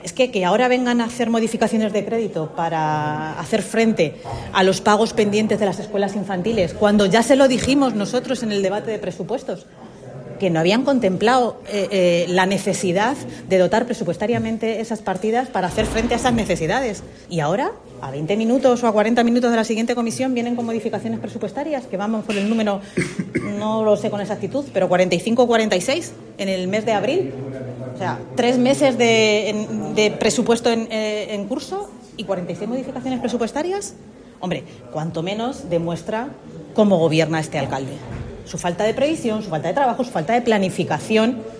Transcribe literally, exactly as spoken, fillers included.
Es que, que ahora vengan a hacer modificaciones de crédito para hacer frente a los pagos pendientes de las escuelas infantiles, cuando ya se lo dijimos nosotros en el debate de presupuestos, que no habían contemplado eh, eh, la necesidad de dotar presupuestariamente esas partidas para hacer frente a esas necesidades. Y ahora, a veinte minutos o a cuarenta minutos de la siguiente comisión, vienen con modificaciones presupuestarias, que vamos por el número, no lo sé con exactitud, pero cuarenta y cinco o cuarenta y seis en el mes de abril. O sea, tres meses de, en, de presupuesto en, eh, en curso y cuarenta y seis modificaciones presupuestarias. Hombre, cuanto menos demuestra cómo gobierna este alcalde. Su falta de previsión, su falta de trabajo, su falta de planificación